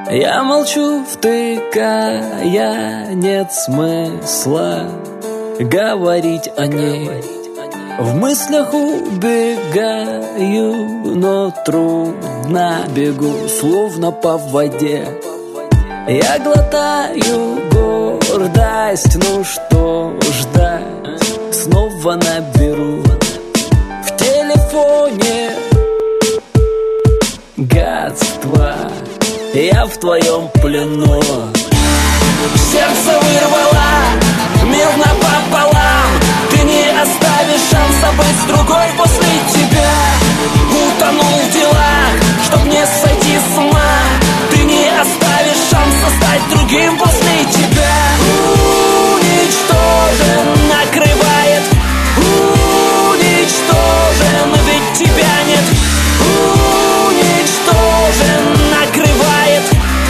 Я молчу, втыкая, нет смысла говорить о ней. В мыслях убегаю, но трудно бегу, словно по воде. Я глотаю гордость, ну что ждать, снова наберу в телефоне гадство. Я в твоем плену. Сердце вырвало, мир напополам. Ты не оставишь шанса быть с другой после тебя. Утонул в делах, чтоб не сойти с ума. Ты не оставишь шанса стать другим после тебя. Уничтожен, накрывает. Уничтожен, ведь тебя нет. Уничтожен, накрывает.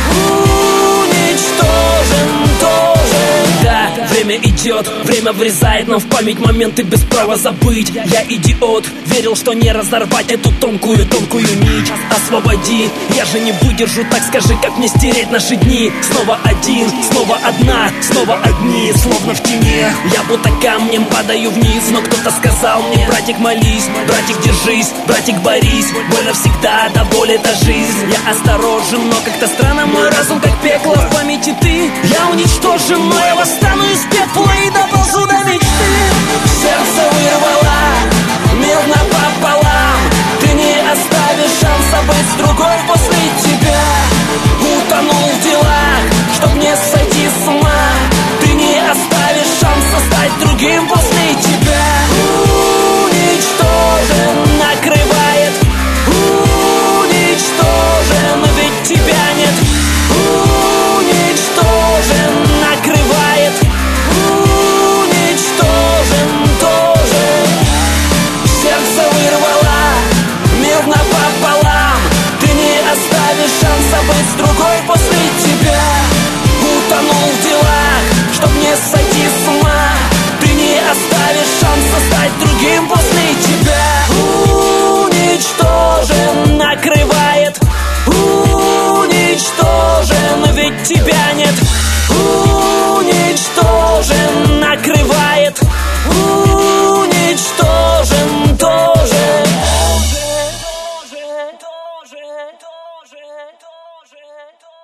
Уничтожен тоже. Да, время идет, время врезает нам в память моменты без права забыть. Я идиот, верил, что не разорвать эту тонкую нить. Освободи, я же не выдержу, так скажи, как мне стереть наши дни. Снова один, снова одна, снова одни, словно в тени. Я будто камнем падаю вниз, но кто-то сказал мне: братик, молись, братик, держись, братик, борись. Больно всегда, да боль это жизнь. Я осторожен, но как-то странно мой разум как пекло в памяти ты. Я уничтожен, но я восстану из пепла и доползу до мечты. Сердце вырвало, мир напополам. Ты не оставишь шанса быть с другой после тебя. Утонул в делах, чтоб не сойти с ума. Ты не оставишь шанса стать другим после тебя. Уничтожен, накрывает. Уничтожен, ведь тебя нет. Уничтожен, накрывает. Уничтожен тоже. Сердце вырвало, мир напополам. Ты не оставишь шанса быть с другой после тебя. Утонул в делах, чтоб не сойти с ума. Ты не оставишь шанса стать другим после тебя. Уничтожен, накрывает. Уничтожен, ведь тебя нет. Уничтожен, накрывает. Уничтожен тоже. Тоже.